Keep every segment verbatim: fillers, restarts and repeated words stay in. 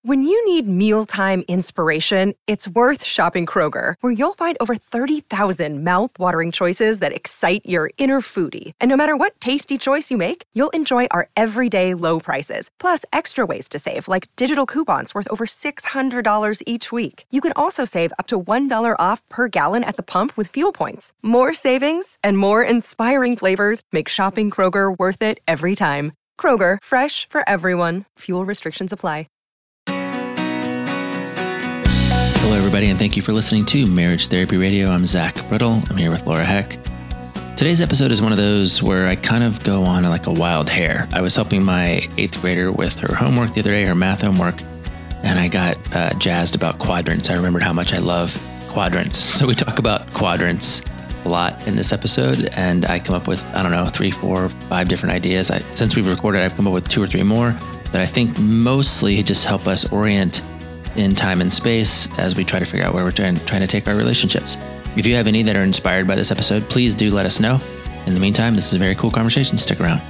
When you need mealtime inspiration, it's worth shopping Kroger, where you'll find over thirty thousand mouth-watering choices that excite your inner foodie. And no matter what tasty choice you make, you'll enjoy our everyday low prices, plus extra ways to save, like digital coupons worth over six hundred dollars each week. You can also save up to one dollar off per gallon at the pump with fuel points. More savings and more inspiring flavors make shopping Kroger worth it every time. Kroger, fresh for everyone. Fuel restrictions apply. Hello, everybody, and thank you for listening to Marriage Therapy Radio. I'm Zach Brittle. I'm here with Laura Heck. Today's episode is one of those where I kind of go on like a wild hare. I was helping my eighth grader with her homework the other day, her math homework, and I got uh, jazzed about quadrants. I remembered how much I love quadrants. So we talk about quadrants a lot in this episode, and I come up with, I don't know, three, four, five different ideas. I, since we've recorded, I've come up with two or three more that I think mostly just help us orient in time and space as we try to figure out where we're trying, trying to take our relationships. If you have any that are inspired by this episode, please do let us know. In the meantime, this is a very cool conversation. Stick around.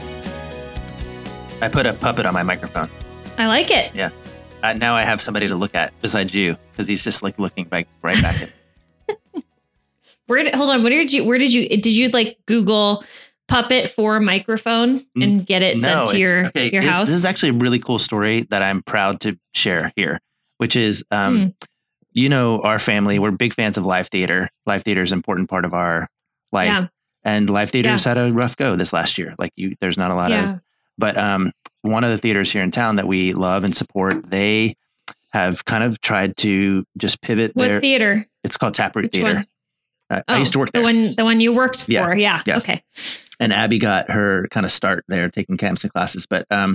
I put a puppet on my microphone. I like it. Yeah. Uh, now I have somebody to look at besides you, because he's just like looking back right back at me. Where did, hold on. Where did you, where did you, did you like Google puppet for microphone and get it no, sent to your, okay, your house? This is actually a really cool story that I'm proud to share here. Which is, um, mm. you know, our family, we're big fans of live theater. Live theater is an important part of our life. Yeah. And live theaters yeah. had a rough go this last year. Like you, there's not a lot yeah. of, but um, one of the theaters here in town that we love and support, they have kind of tried to just pivot what their theater. It's called Taproot Which Theater. Uh, oh, I used to work there. The one, the one you worked yeah. for. Yeah. yeah. Okay. And Abby got her kind of start there taking camps and classes, but um,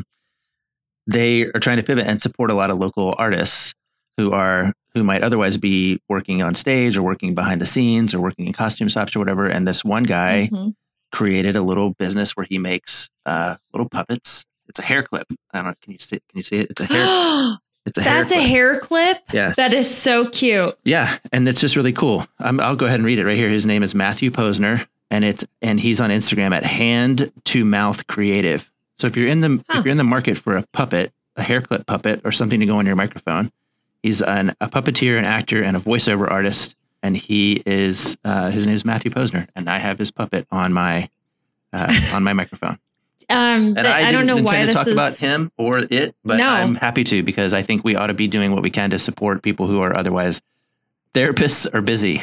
they are trying to pivot and support a lot of local artists who are who might otherwise be working on stage or working behind the scenes or working in costume shops or whatever. And this one guy mm-hmm. created a little business where he makes uh, little puppets. It's a hair clip. I don't know. Can you see? Can you see it? It's a hair. It's a hair. That's clip. a hair clip. Yes. That is so cute. Yeah, and it's just really cool. I'm, I'll go ahead and read it right here. His name is Matthew Posner, and it's and he's on Instagram at Hand to Mouth Creative. So if you're in the huh. if you're in the market for a puppet, a hair clip puppet, or something to go on your microphone. He's an, a puppeteer, an actor, and a voiceover artist, and he is uh, his name is Matthew Posner, and I have his puppet on my uh, on my microphone. Um, and I, I don't know intend why to this talk is... about him or it, but no. I'm happy to because I think we ought to be doing what we can to support people who are otherwise. Therapists are busy.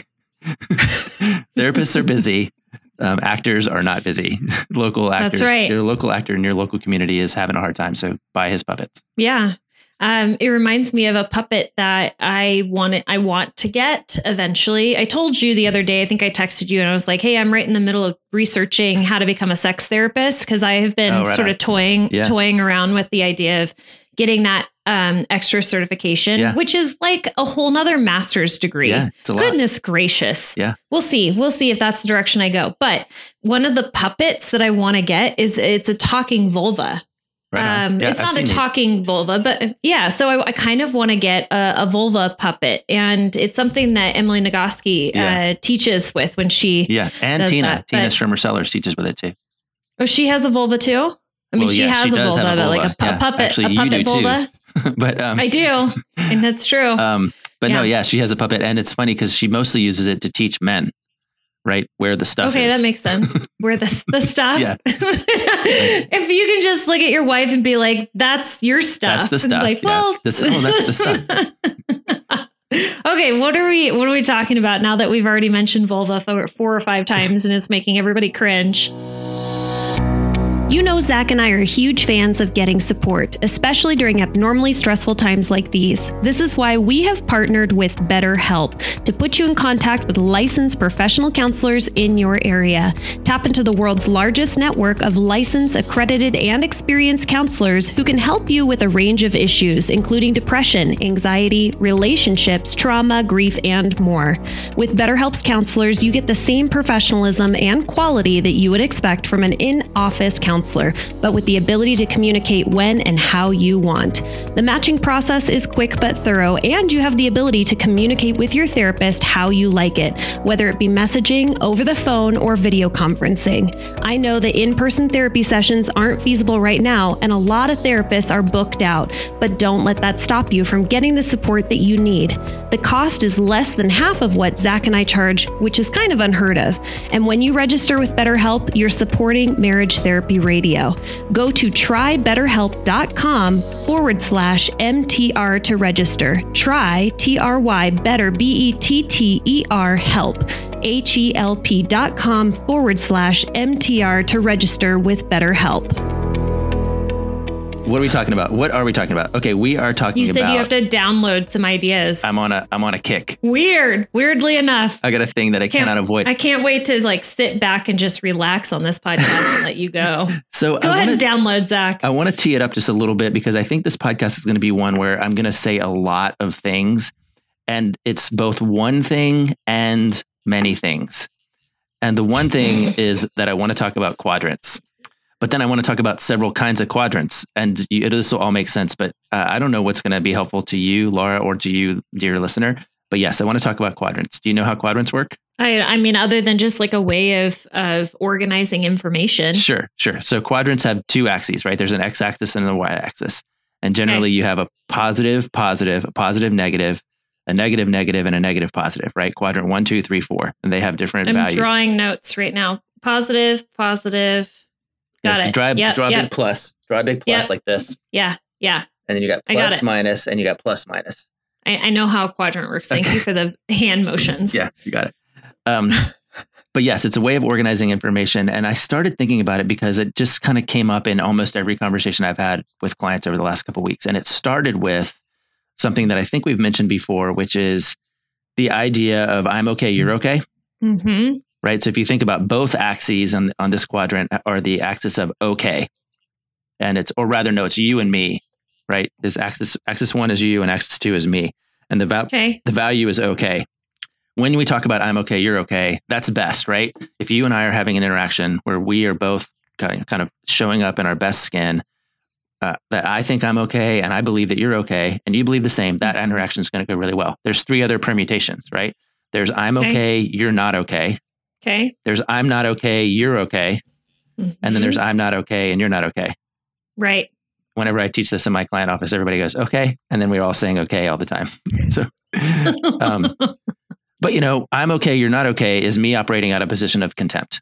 Therapists are busy. Um, actors are not busy. Local actors. That's right. Your local actor in your local community is having a hard time, so buy his puppets. Yeah. Um, it reminds me of a puppet that I wanted, I want to get eventually. I told you the other day, I think I texted you and I was like, hey, I'm right in the middle of researching how to become a sex therapist because I have been oh, right sort on. of toying, yeah. toying around with the idea of getting that um, extra certification, yeah. which is like a whole nother master's degree. Yeah, it's a lot. Goodness gracious. Yeah. We'll see. We'll see if that's the direction I go. But one of the puppets that I want to get is it's a talking vulva. Right um, yeah, it's I've not a talking these. vulva, but yeah. So I, I kind of want to get a, a vulva puppet, and it's something that Emily Nagoski yeah. uh, teaches with when she yeah, and does Tina that. Tina but, Strimmer Sellers teaches with it too. Oh, she has a vulva too. I mean, well, she yeah, has she a, does vulva, have a vulva, like a, pu- yeah. puppet, Actually, a puppet you do vulva. Too. but um, I do, and that's true. Um, but yeah. no, yeah, she has a puppet, and it's funny because she mostly uses it to teach men. Right where the stuff okay, is. Okay, that makes sense. Where the the stuff. Yeah. If you can just look at your wife and be like, "That's your stuff." That's the stuff. Like, yeah. well, this, oh, that's the stuff. Okay, what are we what are we talking about now that we've already mentioned vulva four, four or five times and it's making everybody cringe? You know, Zach and I are huge fans of getting support, especially during abnormally stressful times like these. This is why we have partnered with BetterHelp to put you in contact with licensed professional counselors in your area. Tap into the world's largest network of licensed, accredited, and experienced counselors who can help you with a range of issues, including depression, anxiety, relationships, trauma, grief, and more. With BetterHelp's counselors, you get the same professionalism and quality that you would expect from an in office counselor, but with the ability to communicate when and how you want. The matching process is quick but thorough, and you have the ability to communicate with your therapist how you like it, whether it be messaging, over the phone, or video conferencing. I know that in-person therapy sessions aren't feasible right now, and a lot of therapists are booked out, but don't let that stop you from getting the support that you need. The cost is less than half of what Zach and I charge, which is kind of unheard of. And when you register with BetterHelp, you're supporting Marriage Therapy Radio. Go to trybetterhelp.com forward slash MTR to register. Try, T R Y, better, B E T T E R, help. H-E-L-P dot com forward slash MTR to register with BetterHelp. What are we talking about? What are we talking about? Okay, we are talking You said about... you have to download some ideas. I'm on a I'm on a kick. Weird. Weirdly enough. I got a thing that I Can't- cannot avoid. I can't wait to like sit back and just relax on this podcast and let you go. So Go I ahead wanna, and download, Zach. I want to tee it up just a little bit because I think this podcast is going to be one where I'm going to say a lot of things, and it's both one thing and many things. And the one thing is that I want to talk about quadrants. But then I want to talk about several kinds of quadrants, and you, this will all make sense. But uh, I don't know what's going to be helpful to you, Laura, or to you, dear listener. But yes, I want to talk about quadrants. Do you know how quadrants work? I, I mean, other than just like a way of of organizing information. Sure, sure. So quadrants have two axes, right? There's an x-axis and a y-axis. And generally Okay. you have a positive, positive, a positive, negative, a negative, negative, and a negative, positive, right? Quadrant one, two, three, four. And they have different I'm values. drawing notes right now. Positive, positive. Got Yeah, so it. Draw, Yep, draw a yep. big plus. Draw a big plus Yep. like this. Yeah, yeah. And then you got I got plus, it. minus, and you got plus, minus. I, I know how a quadrant works. Thank Okay. you for the hand motions. Yeah, you got it. Um, but yes, it's a way of organizing information. And I started thinking about it because it just kind of came up in almost every conversation I've had with clients over the last couple of weeks. And it started with something that I think we've mentioned before, which is the idea of I'm okay, you're okay. Mm-hmm. Right. So if you think about both axes on, on this quadrant are the axis of okay. And it's, or rather, no, it's you and me, right? This axis, axis one is you and axis two is me. And the, va- Okay. the value is okay. When we talk about I'm okay, you're okay, that's best, right? If you and I are having an interaction where we are both kind of showing up in our best skin, uh, that I think I'm okay and I believe that you're okay and you believe the same, that interaction is going to go really well. There's three other permutations, right? There's I'm Okay. okay, you're not okay. Okay. There's I'm not okay, you're okay. And then Mhm. there's I'm not okay and you're not okay. Right. Whenever I teach this in my client office, everybody goes, okay. And then we're all saying okay all the time. So, um, but you know, I'm okay, you're not okay is me operating out of a position of contempt,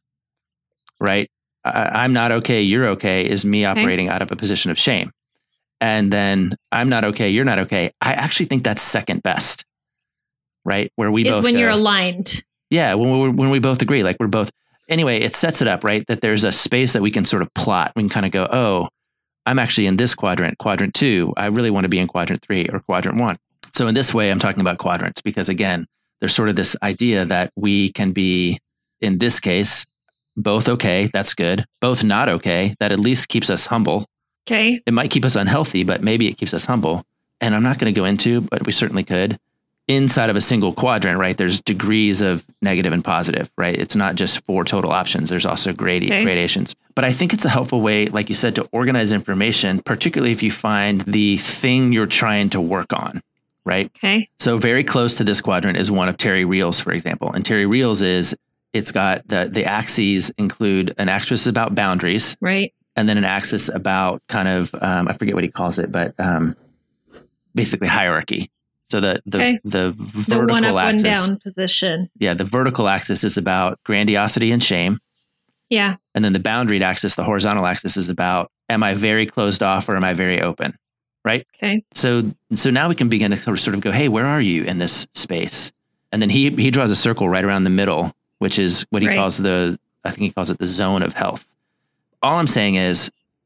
right? I, I'm not okay, you're okay is me operating out of a position of shame. And then I'm not okay, you're not okay. I actually think that's second best, right? Where we Is both when go, you're aligned. yeah, when we when we both agree, like we're both. Anyway, it sets it up, right? That there's a space that we can sort of plot. We can kind of go, oh, I'm actually in this quadrant, quadrant two. I really want to be in quadrant three or quadrant one. So in this way, I'm talking about quadrants because again, there's sort of this idea that we can be, in this case, both okay. That's good. Both not okay. That at least keeps us humble. Okay. It might keep us unhealthy, but maybe it keeps us humble. And I'm not going to go into, but we certainly could. Inside of a single quadrant, right, there's degrees of negative and positive, right? It's not just four total options. There's also gradi- Okay. gradations. But I think it's a helpful way, like you said, to organize information, particularly if you find the thing you're trying to work on, right? Okay. So very close to this quadrant is one of Terry Reals, for example. And Terry Reals is, it's got the, the axes include an axis about boundaries Right. and then an axis about kind of, um, I forget what he calls it, but um, basically hierarchy. So the the, Okay. the The vertical one up, axis, one down position. yeah, the vertical axis is about grandiosity and shame, Yeah. and then the boundaried axis, the horizontal axis, is about am I very closed off or am I very open, right? Okay. So so now we can begin to sort of go, hey, where are you in this space? And then he he draws a circle right around the middle, which is what he Right. calls the I think he calls it the zone of health. All I'm saying is,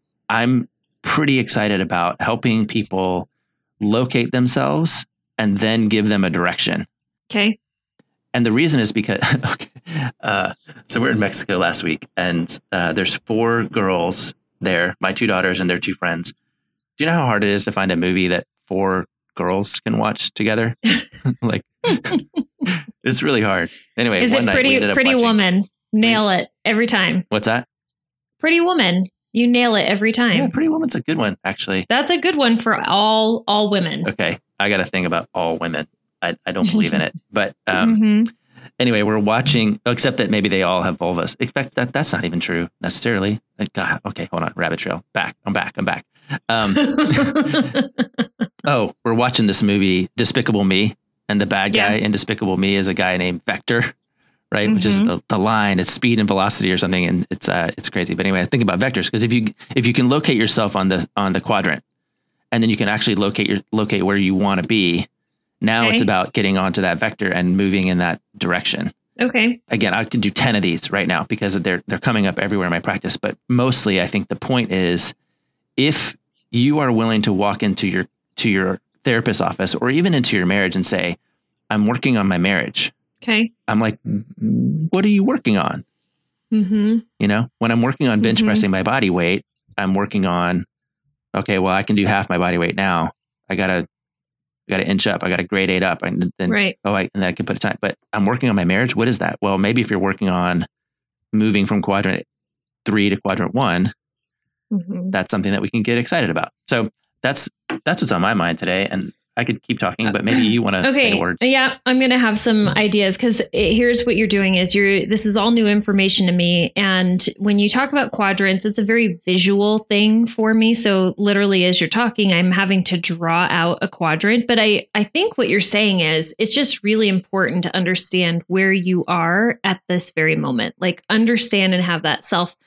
I'm pretty excited about helping people locate themselves and then give them a direction. Okay. And the reason is because, okay, uh, so we're in Mexico last week and uh, there's four girls there, my two daughters and their two friends. Do you know how hard it is to find a movie that four girls can watch together? Like, it's really hard. Anyway, Is one it night we Pretty ended up Pretty watching, Woman? Nail it every time. What's that? Pretty Woman. You nail it every time. Yeah, Pretty Woman's a good one, actually. That's a good one for all all women. Okay. I got a thing about all women. I, I don't believe in it. But um, mm-hmm. anyway, we're watching, except that maybe they all have vulvas. In fact, that, that's not even true necessarily. Like, God, okay, hold on. Rabbit trail. Back. I'm back. I'm back. Um, oh, we're watching this movie, Despicable Me. And the bad guy yeah. in Despicable Me is a guy named Vector. Right, mm-hmm. which is the, the line. It's speed and velocity or something, and it's uh, it's crazy. But anyway, I think about vectors because if you if you can locate yourself on the on the quadrant, and then you can actually locate your locate where you want to be. Now okay. it's about getting onto that vector and moving in that direction. Okay. Again, I can do ten of these right now because they're they're coming up everywhere in my practice. But mostly, I think the point is, if you are willing to walk into your to your therapist's office or even into your marriage and say, "I'm working on my marriage." Okay. I'm like, what are you working on? Mm-hmm. You know, when I'm working on bench mm-hmm. pressing my body weight, I'm working on, okay, well, I can do half my body weight now. I gotta, I gotta inch up. I gotta grade eight up. And then, right. oh, I, and then I can put a time. But I'm working on my marriage. What is that? Well, maybe if you're working on moving from quadrant three to quadrant one, mm-hmm. that's something that we can get excited about. So that's that's what's on my mind today. And I could keep talking, but maybe you want to okay. say words. Yeah, I'm going to have some ideas because here's what you're doing is you're, this is all new information to me. And when you talk about quadrants, it's a very visual thing for me. So literally as you're talking, I'm having to draw out a quadrant. But I, I think what you're saying is it's just really important to understand where you are at this very moment. Like understand and have that self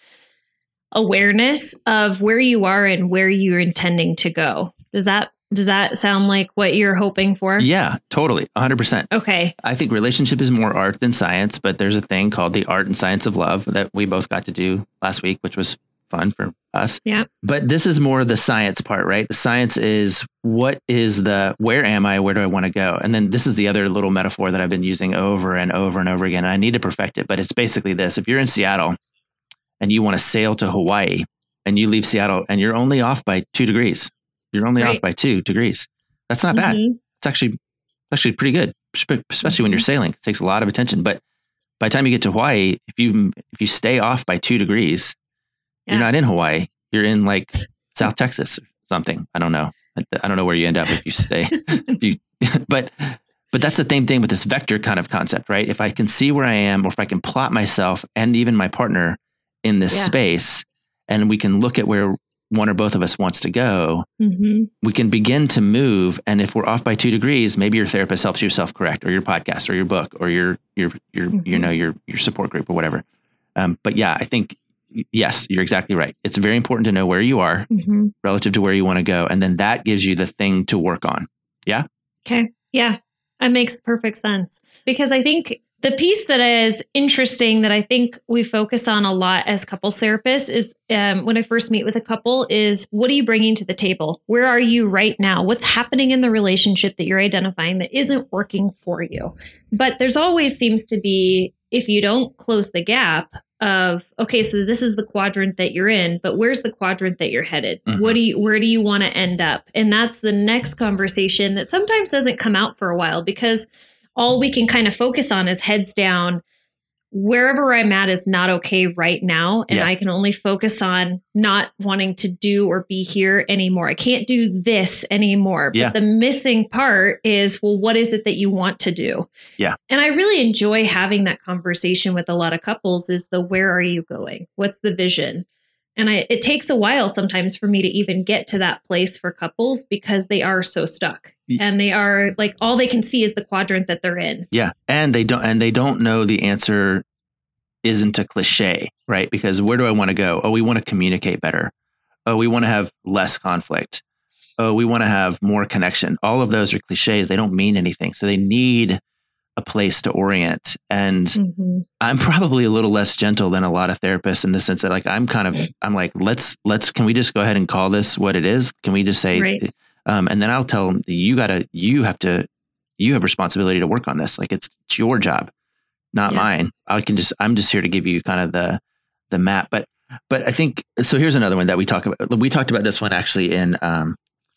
awareness of where you are and where you're intending to go. Does that Does that sound like what you're hoping for? Yeah, totally. one hundred percent. Okay. I think relationship is more art than science, but there's a thing called the art and science of love that we both got to do last week, which was fun for us. Yeah. But this is more the science part, right? The science is what is the, where am I? Where do I want to go? And then this is the other little metaphor that I've been using over and over and over again. And I need to perfect it, but it's basically this. If you're in Seattle and you want to sail to Hawaii and you leave Seattle and you're only off by two degrees, You're only right. off by two degrees. That's not bad. Mm-hmm. It's actually actually pretty good, especially mm-hmm. when you're sailing. It takes a lot of attention. But by the time you get to Hawaii, if you if you stay off by two degrees, yeah. you're not in Hawaii. You're in like South Texas or something. I don't know. I don't know where you end up if you stay. if you, but but that's the same thing with this vector kind of concept, right? If I can see where I am, or if I can plot myself and even my partner in this yeah. space, and we can look at where one or both of us wants to go, mm-hmm. we can begin to move. And if we're off by two degrees, maybe your therapist helps you self-correct, or your podcast or your book or your, your, your, mm-hmm. you know, your, your support group or whatever. Um, but yeah, I think, yes, you're exactly right. It's very important to know where you are mm-hmm. relative to where you want to go. And then that gives you the thing to work on. Yeah. Okay. Yeah. That makes perfect sense because I think the piece that is interesting that I think we focus on a lot as couples therapists is um, when I first meet with a couple is what are you bringing to the table? Where are you right now? What's happening in the relationship that you're identifying that isn't working for you? But there's always seems to be, if you don't close the gap of, okay, so this is the quadrant that you're in, but where's the quadrant that you're headed? Mm-hmm. What do you, where do you want to end up? And that's the next conversation that sometimes doesn't come out for a while because all we can kind of focus on is heads down. Wherever I'm at is not okay right now. And yeah. I can only focus on not wanting to do or be here anymore. I can't do this anymore. Yeah. But the missing part is, well, what is it that you want to do? Yeah. And I really enjoy having that conversation with a lot of couples is the, where are you going? What's the vision? And I, it takes a while sometimes for me to even get to that place for couples because they are so stuck and they are like, all they can see is the quadrant that they're in. Yeah. And they don't, and they don't know the answer isn't a cliche, right? Because where do I want to go? Oh, we want to communicate better. Oh, we want to have less conflict. Oh, we want to have more connection. All of those are cliches. They don't mean anything. So they need a place to orient. And mm-hmm. I'm probably a little less gentle than a lot of therapists in the sense that like, I'm kind of, I'm like, let's, let's, can we just go ahead and call this what it is? Can we just say, right. um, and then I'll tell them you gotta, you have to, you have responsibility to work on this. Like it's, it's your job, not yeah. mine. I can just, I'm just here to give you kind of the, the map. But, but I think, so here's another one that we talk about. We talked about this one actually in, um,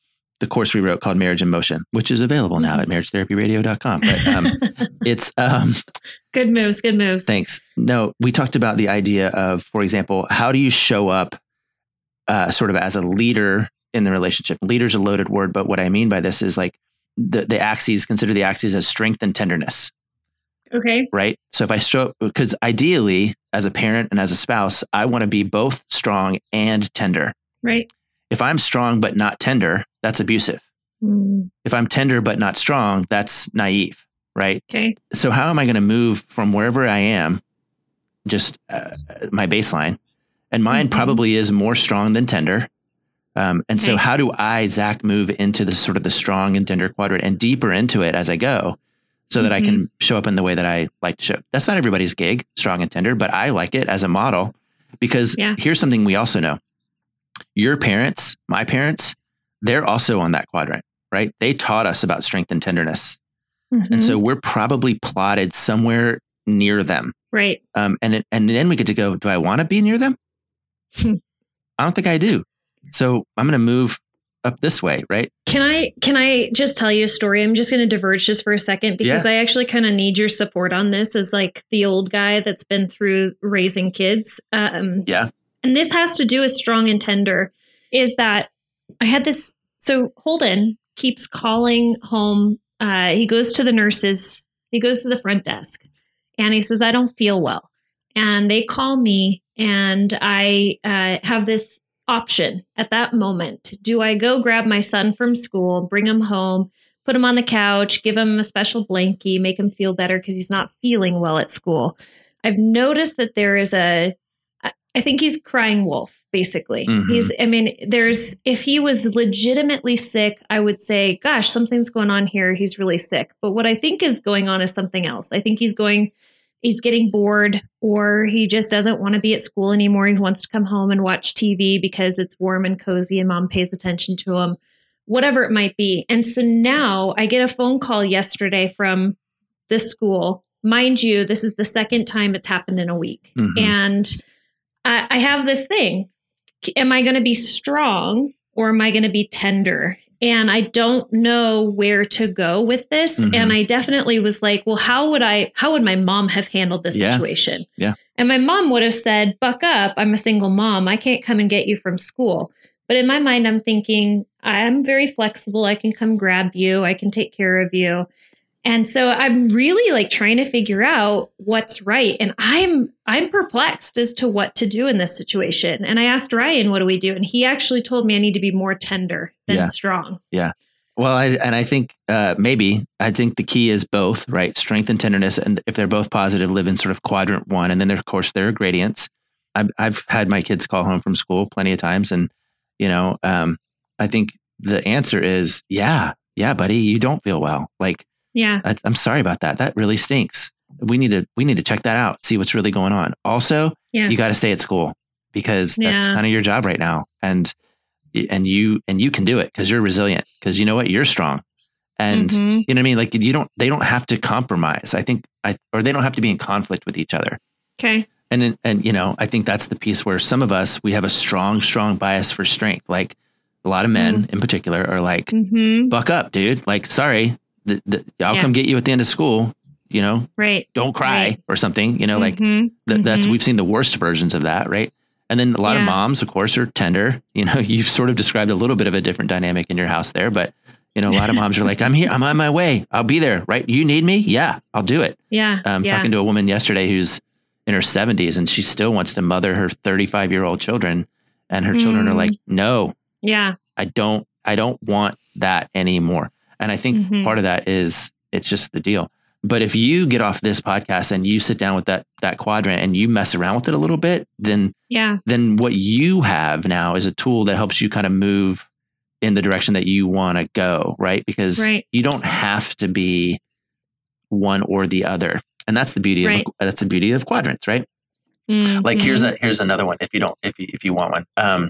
the course we wrote called Marriage in Motion, which is available now at marriage therapy radio dot com. But um, it's um, good moves, good moves. Thanks. No, we talked about the idea of, for example, how do you show up uh, sort of as a leader in the relationship? Leader's a loaded word, but what I mean by this is like the, the axes, consider the axes as strength and tenderness. Okay. Right. So if I show up, because ideally as a parent and as a spouse, I want to be both strong and tender. Right. If I'm strong but not tender, that's abusive. Mm. If I'm tender but not strong, that's naive. Right. Okay. So how am I going to move from wherever I am, just uh, my baseline, and mine mm-hmm. probably is more strong than tender. Um, and okay. so how do I, Zach, move into the sort of the strong and tender quadrant and deeper into it as I go, so mm-hmm. that I can show up in the way that I like to show up? That's not everybody's gig, strong and tender, but I like it as a model, because yeah. here's something we also know. Your parents, my parents, they're also on that quadrant, right? They taught us about strength and tenderness. Mm-hmm. And so we're probably plotted somewhere near them. Right. Um, and, it, and then we get to go, do I want to be near them? I don't think I do. So I'm going to move up this way, right? Can I can I just tell you a story? I'm just going to diverge just for a second, because yeah. I actually kind of need your support on this as like the old guy that's been through raising kids. Um, yeah. And this has to do with strong and tender, is that I had this. So Holden keeps calling home. Uh, he goes to the nurses. He goes to the front desk and he says, I don't feel well. And they call me, and I uh, have this option at that moment. Do I go grab my son from school, bring him home, put him on the couch, give him a special blankie, make him feel better because he's not feeling well at school? I've noticed that there is a, I think he's crying wolf, basically. Mm-hmm. He's, I mean, there's, if he was legitimately sick, I would say, gosh, something's going on here. He's really sick. But what I think is going on is something else. I think he's going, he's getting bored, or he just doesn't want to be at school anymore. He wants to come home and watch T V because it's warm and cozy and mom pays attention to him, whatever it might be. And so now I get a phone call yesterday from this school. Mind you, this is the second time it's happened in a week. Mm-hmm. And I, I have this thing. Am I going to be strong or am I going to be tender? And I don't know where to go with this. Mm-hmm. And I definitely was like, well, how would I, how would my mom have handled this yeah. situation? Yeah. And my mom would have said, buck up. I'm a single mom. I can't come and get you from school. But in my mind, I'm thinking, I'm very flexible. I can come grab you. I can take care of you. And so I'm really like trying to figure out what's right. And I'm I'm perplexed as to what to do in this situation. And I asked Ryan, what do we do? And he actually told me I need to be more tender than yeah. strong. Yeah. Well, I, and I think uh, maybe I think the key is both, right? Strength and tenderness. And if they're both positive, live in sort of quadrant one. And then, of course, there are gradients. I've, I've had my kids call home from school plenty of times. And, you know, um, I think the answer is, yeah, yeah, buddy, you don't feel well. Like, yeah, I, I'm sorry about that. That really stinks. We need to, we need to check that out. See what's really going on. Also, yeah. you got to stay at school because that's yeah. kind of your job right now. And, and you, and you can do it because you're resilient, because you know what, you're strong. And mm-hmm. you know what I mean? Like you don't, they don't have to compromise. I think I, or they don't have to be in conflict with each other. Okay. And, and, you know, I think that's the piece where some of us, we have a strong, strong bias for strength. Like a lot of men mm-hmm. in particular are like, mm-hmm. buck up, dude. Like, sorry. The, the, I'll yeah. come get you at the end of school, you know, right. don't cry right. or something, you know, mm-hmm. like th- mm-hmm. that's, we've seen the worst versions of that. Right. And then a lot yeah. of moms, of course, are tender. You know, you've sort of described a little bit of a different dynamic in your house there, but you know, a lot of moms are like, I'm here, I'm on my way. I'll be there. Right. You need me? Yeah, I'll do it. Yeah. Um, yeah. talking to a woman yesterday who's in her seventies and she still wants to mother her thirty-five year old children. And her mm. children are like, no, yeah, I don't, I don't want that anymore. And I think mm-hmm. part of that is, it's just the deal. But if you get off this podcast and you sit down with that that quadrant and you mess around with it a little bit, then yeah, then what you have now is a tool that helps you kind of move in the direction that you want to go, right? Because right. you don't have to be one or the other, and that's the beauty right. of that's the beauty of quadrants, right? Mm-hmm. Like here's a here's another one. If you don't, if you if you want one, um,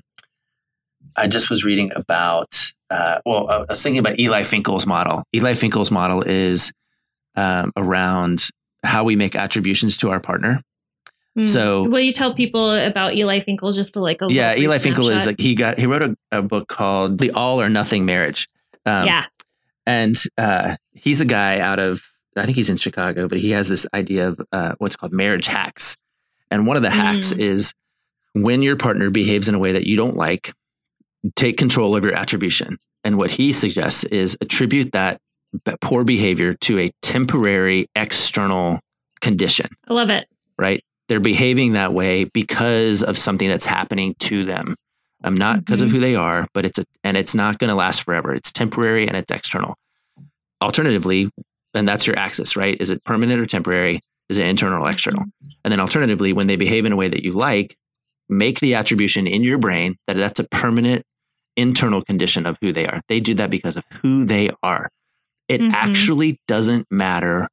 I just was reading about. Uh, well, I was thinking about Eli Finkel's model. Eli Finkel's model is um, around how we make attributions to our partner. Mm. So, will you tell people about Eli Finkel just to like a yeah, Eli snapshot? Finkel is like he got he wrote a, a book called The All or Nothing Marriage, Um, yeah. And uh, he's a guy out of, I think he's in Chicago, but he has this idea of uh, what's called marriage hacks. And one of the mm. hacks is when your partner behaves in a way that you don't like, take control of your attribution. And what he suggests is attribute that poor behavior to a temporary external condition. I love it. Right? They're behaving that way because of something that's happening to them. Um, not because mm-hmm. of who they are, but it's a, and it's not going to last forever. It's temporary and it's external. Alternatively, and that's your axis, right? Is it permanent or temporary? Is it internal or external? And then alternatively, when they behave in a way that you like, make the attribution in your brain that that's a permanent internal condition of who they are. They do that because of who they are. It mm-hmm. actually doesn't matter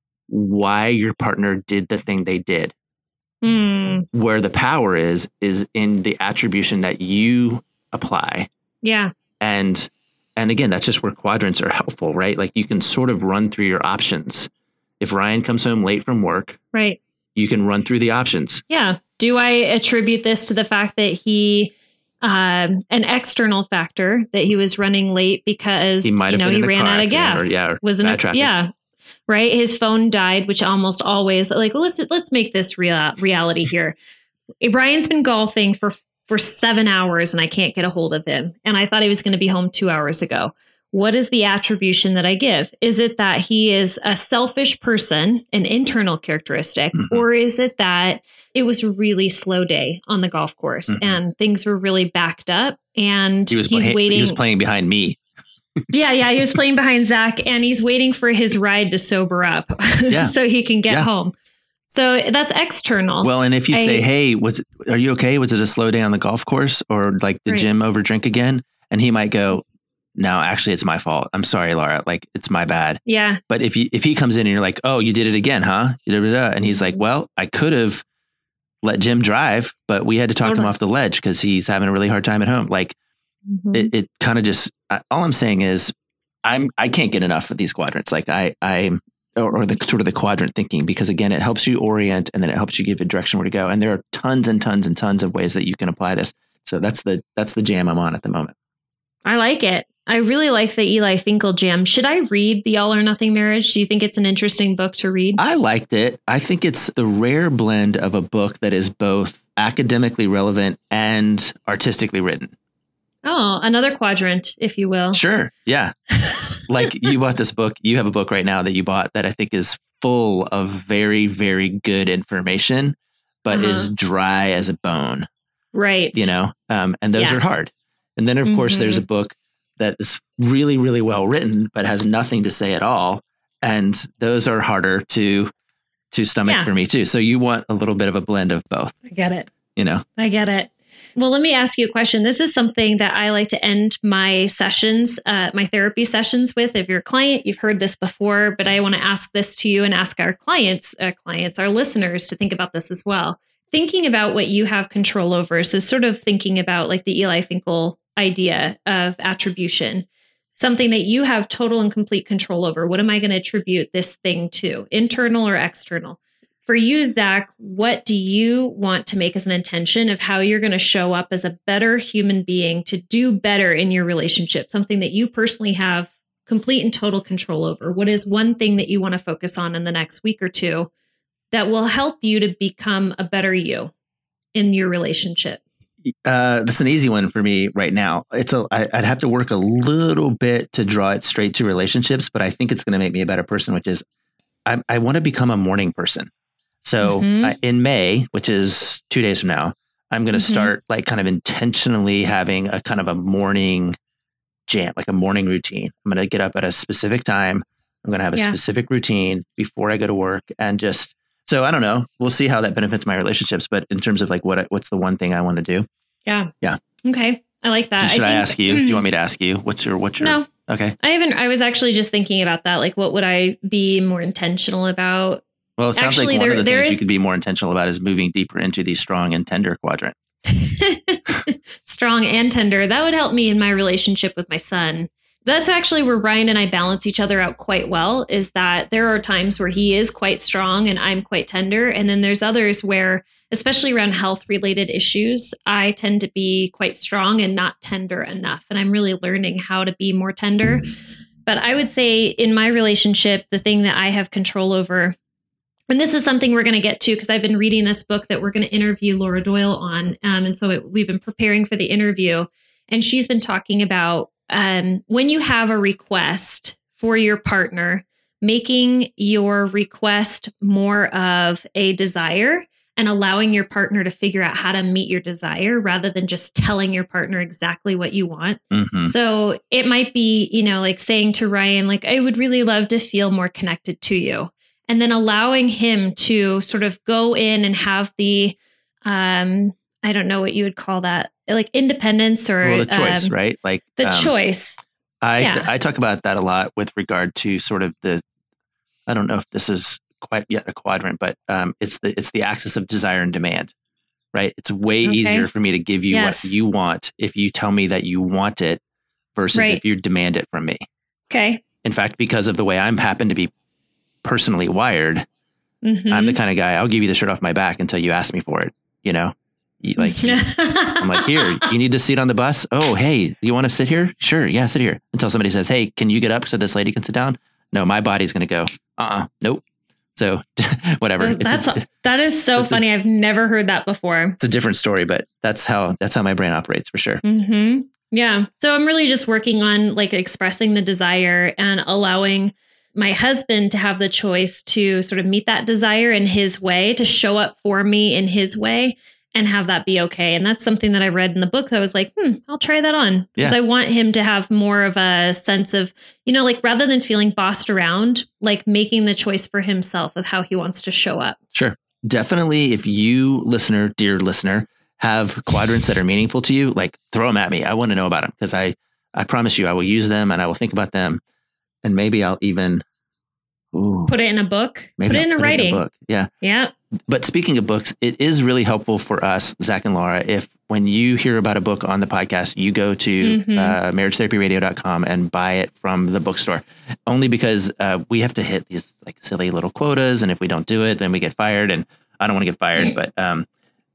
why your partner did the thing they did. Mm. Where the power is, is in the attribution that you apply. Yeah. And, and again, that's just where quadrants are helpful, right? Like you can sort of run through your options. If Ryan comes home late from work, right, you can run through the options. Yeah. Do I attribute this to the fact that he, um, an external factor that he was running late because he might have you know, been he in a ran car out of gas? Or, yeah, or wasn't bad it? traffic. Yeah. Right. His phone died, which almost always like, well, let's, let's make this real reality here. Brian's been golfing for, for seven hours and I can't get a hold of him. And I thought he was going to be home two hours ago. What is the attribution that I give? Is it that he is a selfish person, an internal characteristic, mm-hmm. or is it that it was a really slow day on the golf course mm-hmm. and things were really backed up and he was he's play- waiting. He was playing behind me. yeah, yeah. He was playing behind Zach and he's waiting for his ride to sober up yeah. so he can get yeah. home. So that's external. Well, and if you I, say, hey, was it, are you okay? Was it a slow day on the golf course or like the right. gym over drink again? And he might go, no, actually, it's my fault. I'm sorry, Laura. Like, it's my bad. Yeah. But if you, if he comes in and you're like, oh, you did it again, huh? And he's like, well, I could have let Jim drive, but we had to talk totally. him off the ledge because he's having a really hard time at home. Like, mm-hmm. it, it kind of just, all I'm saying is I'm, I can't get enough of these quadrants. Like I, I, or, or the sort of the quadrant thinking, because again, it helps you orient and then it helps you give a direction where to go. And there are tons and tons and tons of ways that you can apply this. So that's the, that's the jam I'm on at the moment. I like it. I really like the Eli Finkel jam. Should I read The All or Nothing Marriage? Do you think it's an interesting book to read? I liked it. I think it's the rare blend of a book that is both academically relevant and artistically written. Oh, another quadrant, if you will. Sure. Yeah. Like you bought this book. You have a book right now that you bought that I think is full of very, very good information, but uh-huh. is dry as a bone. Right. You know, um, and those yeah. are hard. And then, of mm-hmm. course, there's a book that is really, really well written, but has nothing to say at all. And those are harder to to stomach yeah. for me, too. So you want a little bit of a blend of both. I get it. You know, I get it. Well, let me ask you a question. This is something that I like to end my sessions, uh, my therapy sessions with. If you're a client, you've heard this before, but I want to ask this to you and ask our clients, uh, clients, our listeners to think about this as well. Thinking about what you have control over. So sort of thinking about like the Eli Finkel idea of attribution, something that you have total and complete control over. What am I going to attribute this thing to, internal or external? For you, Zach, what do you want to make as an intention of how you're going to show up as a better human being to do better in your relationship? Something that you personally have complete and total control over. What is one thing that you want to focus on in the next week or two that will help you to become a better you in your relationship? Uh, that's an easy one for me right now. It's a, I, I'd have to work a little bit to draw it straight to relationships, but I think it's going to make me a better person, which is I, I want to become a morning person. So mm-hmm. I, in May, which is two days from now, I'm going to mm-hmm. start like kind of intentionally having a kind of a morning jam, like a morning routine. I'm going to get up at a specific time. I'm going to have a yeah. specific routine before I go to work and just, so I don't know. We'll see how that benefits my relationships. But in terms of like what what's the one thing I want to do? Yeah. Yeah. Okay. I like that. Should I, I think, ask you? Do you want me to ask you? What's your what's your No. Okay. I haven't I was actually just thinking about that. Like what would I be more intentional about? Well, it sounds actually, like one there, of the things is... you could be more intentional about is moving deeper into the strong and tender quadrant. Strong and tender. That would help me in my relationship with my son That's actually where Ryan and I balance each other out quite well, is that there are times where he is quite strong and I'm quite tender. And then there's others where, especially around health related issues, I tend to be quite strong and not tender enough. And I'm really learning how to be more tender. But I would say in my relationship, the thing that I have control over, and this is something we're going to get to because I've been reading this book that we're going to interview Laura Doyle on. Um, and so it, we've been preparing for the interview. And she's been talking about um, when you have a request for your partner, making your request more of a desire and allowing your partner to figure out how to meet your desire rather than just telling your partner exactly what you want. Mm-hmm. So it might be, you know, like saying to Ryan, like, I would really love to feel more connected to you. And then allowing him to sort of go in and have the, um, I don't know what you would call that, like independence or well, the choice, um, right? Like the um, choice. I Yeah. I talk about that a lot with regard to sort of the, I don't know if this is quite yet a quadrant, but um, it's the it's the axis of desire and demand, right? It's way Okay. easier for me to give you Yes. what you want if you tell me that you want it versus Right. if you demand it from me. Okay. In fact, because of the way I'm happen to be personally wired, Mhm. I'm the kind of guy, I'll give you the shirt off my back until you ask me for it. You know, You- like I'm like, here, you need the seat on the bus. Oh, hey, you want to sit here? Sure. Yeah. Sit here until somebody says, hey, can you get up so this lady can sit down? No, my body's going to go, uh-uh, nope. So whatever. Oh, It's that's a, that is so it's a- funny. I've never heard that before. it's a different story, but that's how, that's how my brain operates for sure. Hmm. Yeah. So I'm really just working on like expressing the desire and allowing my husband to have the choice to sort of meet that desire in his way, to show up for me in his way and have that be okay. And that's something that I read in the book that I was like, hmm, I'll try that on. Because Yeah. I want him to have more of a sense of, you know, like rather than feeling bossed around, like making the choice for himself of how he wants to show up. Sure. Definitely. If you listener, dear listener, have quadrants that are meaningful to you, like throw them at me. I want to know about them because I, I promise you I will use them and I will think about them. And maybe I'll even ooh, Put it in a book, maybe put it I'll in a writing. book. Yeah. Yeah. But speaking of books, it is really helpful for us, Zach and Laura, if when you hear about a book on the podcast, you go to Mhm. uh, marriage therapy radio dot com and buy it from the bookstore. Only because uh, we have to hit these like silly little quotas. And if we don't do it, then we get fired. And I don't want to get fired. But um,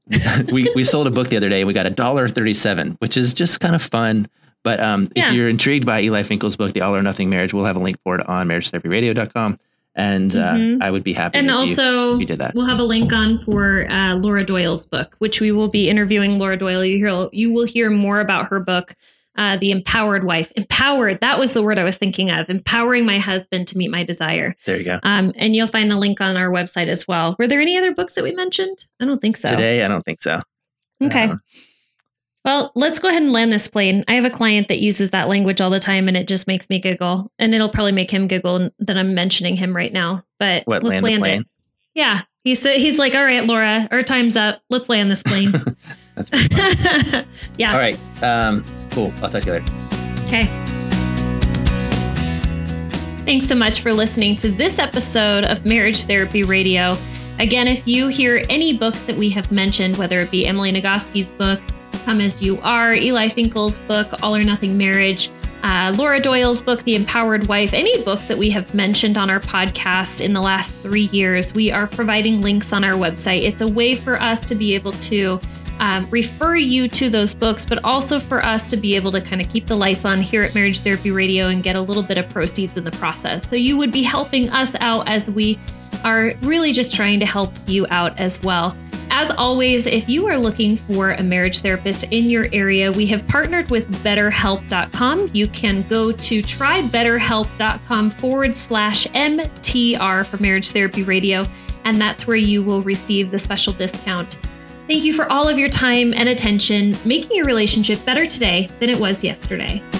we, we sold a book the other day. We got a dollar thirty-seven, which is just kind of fun. But um, Yeah. if you're intrigued by Eli Finkel's book, The All or Nothing Marriage, we'll have a link for it on marriage therapy radio dot com. And uh, Mhm. I would be happy And if you, also, if you did that. we'll have a link on for uh, Laura Doyle's book, which we will be interviewing Laura Doyle. You hear, you will hear more about her book, uh, The Empowered Wife. Empowered, that was the word I was thinking of. Empowering my husband to meet my desire. There you go. Um, and you'll find the link on our website as well. Were there any other books that we mentioned? I don't think so. Today, I don't think so. Okay. Um, Well, let's go ahead and land this plane. I have a client that uses that language all the time, and it just makes me giggle. And it'll probably make him giggle that I'm mentioning him right now. But What, let's land the land plane? it. Yeah. He said he's like, all right, Laura, our time's up. Let's land this plane. That's pretty fun. Yeah. All right. Um, cool. I'll talk to you later. Okay. Thanks so much for listening to this episode of Marriage Therapy Radio. Again, if you hear any books that we have mentioned, whether it be Emily Nagoski's book, Come As You Are, Eli Finkel's book, All or Nothing Marriage, uh, Laura Doyle's book, The Empowered Wife, any books that we have mentioned on our podcast in the last three years, we are providing links on our website. It's a way for us to be able to um, refer you to those books, but also for us to be able to kind of keep the lights on here at Marriage Therapy Radio and get a little bit of proceeds in the process. So you would be helping us out as we are really just trying to help you out as well. As always, if you are looking for a marriage therapist in your area, we have partnered with better help dot com. You can go to try better help dot com forward slash M T R for Marriage Therapy Radio, and that's where you will receive the special discount. Thank you for all of your time and attention, making your relationship better today than it was yesterday.